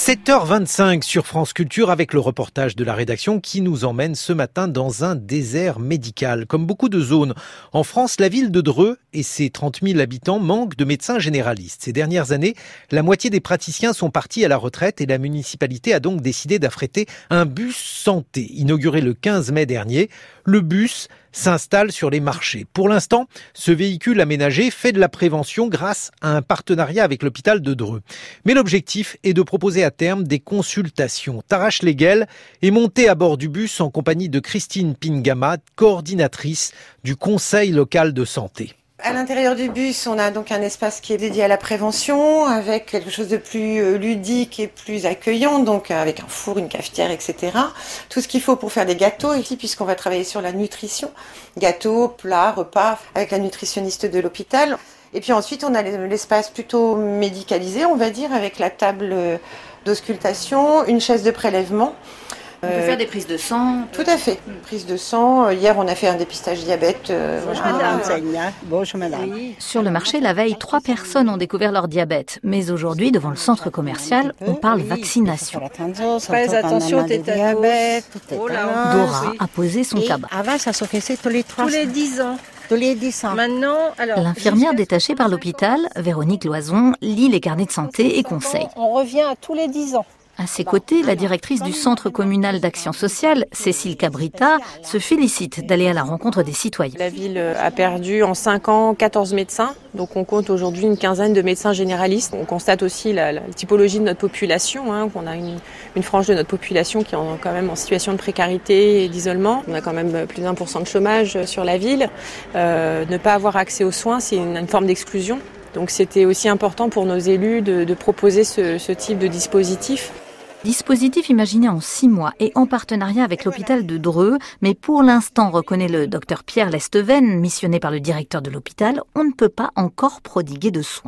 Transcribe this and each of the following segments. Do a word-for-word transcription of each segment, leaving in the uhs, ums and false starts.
sept heures vingt-cinq sur France Culture avec le reportage de la rédaction qui nous emmène ce matin dans un désert médical. Comme beaucoup de zones en France, la ville de Dreux et ses trente mille habitants manquent de médecins généralistes. Ces dernières années, la moitié des praticiens sont partis à la retraite et la municipalité a donc décidé d'affréter un bus santé. Inauguré le quinze mai dernier, le bus s'installe sur les marchés. Pour l'instant, ce véhicule aménagé fait de la prévention grâce à un partenariat avec l'hôpital de Dreux. Mais l'objectif est de proposer à terme des consultations. Tarache Leguel est montée à bord du bus en compagnie de Christine Pingama, coordinatrice du Conseil local de santé. À l'intérieur du bus, on a donc un espace qui est dédié à la prévention, avec quelque chose de plus ludique et plus accueillant, donc avec un four, une cafetière, et cetera. Tout ce qu'il faut pour faire des gâteaux ici, puisqu'on va travailler sur la nutrition. Gâteaux, plats, repas, avec la nutritionniste de l'hôpital. Et puis ensuite, on a l'espace plutôt médicalisé, on va dire, avec la table d'auscultation, une chaise de prélèvement. On peut faire des prises de sang. Tout à fait, une prise de sang. Hier, on a fait un dépistage diabète. Euh, Bonjour, madame. Bonjour, madame. Oui. Sur le marché, la veille, trois personnes ont découvert leur diabète. Mais aujourd'hui, devant le centre commercial, on parle vaccination. Très attention au tétanos. Oh là, Dora oui. a posé son cabas. Avant, ça se faisait tous les trois Tous les dix ans. tous les dix ans. Maintenant, alors. L'infirmière détachée par l'hôpital, Véronique Loison, lit les carnets de santé et conseille. On revient à tous les dix ans. À ses côtés, la directrice du Centre communal d'action sociale, Cécile Cabrita, se félicite d'aller à la rencontre des citoyens. La ville a perdu en cinq ans quatorze médecins, donc on compte aujourd'hui une quinzaine de médecins généralistes. On constate aussi la, la typologie de notre population, hein, qu'on a une, une frange de notre population qui est en, quand même en situation de précarité et d'isolement. On a quand même plus d'un pour cent de chômage sur la ville. Euh, ne pas avoir accès aux soins, c'est une, une forme d'exclusion. Donc c'était aussi important pour nos élus de, de proposer ce, ce type de dispositif. Dispositif imaginé en six mois et en partenariat avec l'hôpital de Dreux, mais pour l'instant, reconnaît le docteur Pierre Lesteven, missionné par le directeur de l'hôpital, on ne peut pas encore prodiguer de soins.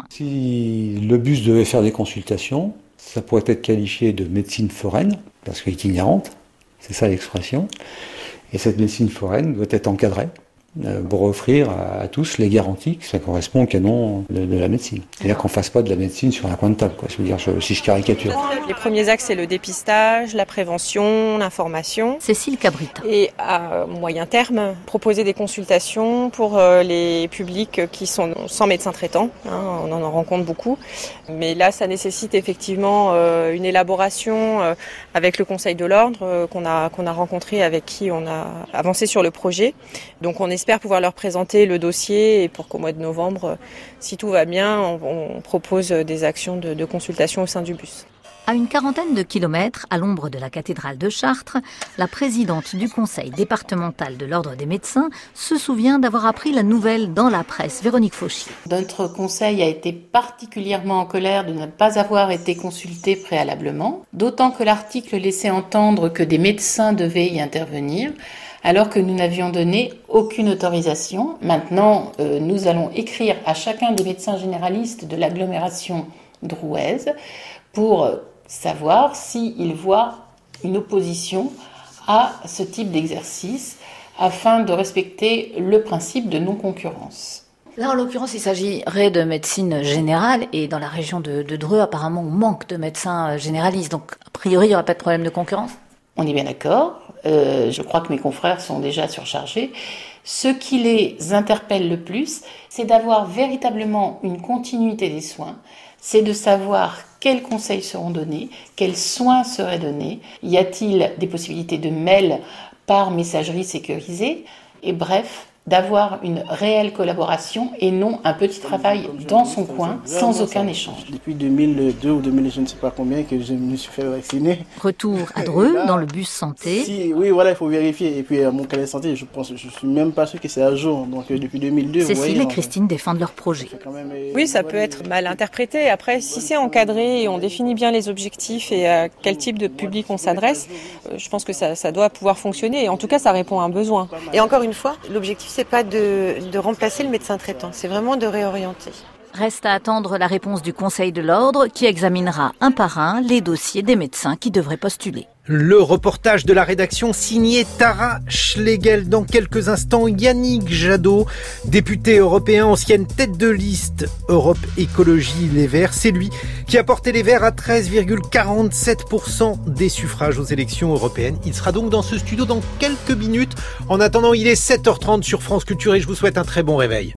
Si le bus devait faire des consultations, ça pourrait être qualifié de médecine foraine, parce qu'elle est itinérante, c'est ça l'expression, et cette médecine foraine doit être encadrée pour offrir à tous les garanties que ça correspond au canon de, de la médecine. C'est-à-dire qu'on ne fasse pas de la médecine sur un coin de table, quoi. Je veux dire, je, si je caricature. Les premiers axes, c'est le dépistage, la prévention, l'information. Cécile Cabrita. Et à moyen terme, proposer des consultations pour euh, les publics qui sont sans médecin traitant. Hein, on en rencontre beaucoup. Mais là, ça nécessite effectivement euh, une élaboration euh, avec le Conseil de l'Ordre euh, qu'on a, qu'on a rencontré, avec qui on a avancé sur le projet. Donc on espère pouvoir leur présenter le dossier et pour qu'au mois de novembre, si tout va bien, on, on propose des actions de, de consultation au sein du bus. À une quarantaine de kilomètres, à l'ombre de la cathédrale de Chartres, la présidente du conseil départemental de l'Ordre des médecins se souvient d'avoir appris la nouvelle dans la presse. Véronique Fauchier. Notre conseil a été particulièrement en colère de ne pas avoir été consulté préalablement, d'autant que l'article laissait entendre que des médecins devaient y intervenir, alors que nous n'avions donné aucune autorisation. Maintenant, euh, nous allons écrire à chacun des médecins généralistes de l'agglomération drouaise pour savoir s'ils voient une opposition à ce type d'exercice afin de respecter le principe de non-concurrence. Là, en l'occurrence, il s'agirait de médecine générale et dans la région de, de Dreux, apparemment, on manque de médecins généralistes. Donc, a priori, il n'y aura pas de problème de concurrence ? On est bien d'accord. Euh, je crois que mes confrères sont déjà surchargés. Ce qui les interpelle le plus, c'est d'avoir véritablement une continuité des soins. C'est de savoir quels conseils seront donnés, quels soins seraient donnés. Y a-t-il des possibilités de mail par messagerie sécurisée ? Et bref, d'avoir une réelle collaboration et non un petit travail dans son coin sans aucun échange. Depuis deux mille deux ou deux mille, je ne sais pas combien, que je me suis fait vacciner. Retour à Dreux, là, dans le bus santé. Si, oui, voilà, il faut vérifier. Et puis, à mon carnet de santé, je pense, je suis même pas sûr que c'est à jour. Donc, euh, depuis deux mille deux, Cécile vous voyez, et Christine on... défendent leur projet. Même, euh, oui, ça peut être mal interprété. Après, si c'est encadré et on définit bien les objectifs et à quel type de public on s'adresse, euh, je pense que ça, ça doit pouvoir fonctionner. Et en tout cas, ça répond à un besoin. Et encore une fois, l'objectif, c'est pas de de remplacer le médecin traitant, c'est vraiment de réorienter. Reste à attendre la réponse du Conseil de l'Ordre qui examinera un par un les dossiers des médecins qui devraient postuler. Le reportage de la rédaction signé Tara Schlegel. Dans quelques instants, Yannick Jadot, député européen, ancienne tête de liste Europe Écologie Les Verts. C'est lui qui a porté les Verts à treize virgule quarante-sept pour cent des suffrages aux élections européennes. Il sera donc dans ce studio dans quelques minutes. En attendant, il est sept heures trente sur France Culture et je vous souhaite un très bon réveil.